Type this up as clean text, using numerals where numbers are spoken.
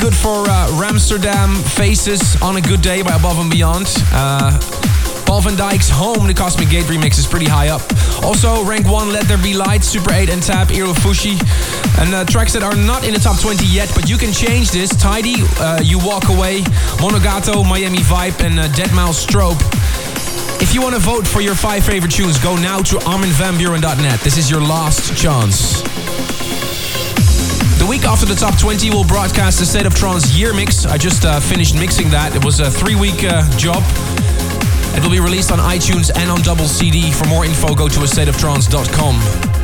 good for Ramsterdam Faces on a Good Day by Above and Beyond. Paul van Dijk's Home, the Cosmic Gate remix, is pretty high up. Also, rank 1, Let There Be Light, Super 8 and Tab, Iro Fushi. And tracks that are not in the top 20 yet, but you can change this. Tidy, You Walk Away, Monogato, Miami Vibe, and Deadmau Strobe. If you want to vote for your 5 favorite tunes, go now to arminvanburen.net. This is your last chance. The week after the top 20, we'll broadcast the State of Trance year mix. I just finished mixing that. It was a 3-week job. It will be released on iTunes and on double CD. For more info, go to astateoftrance.com.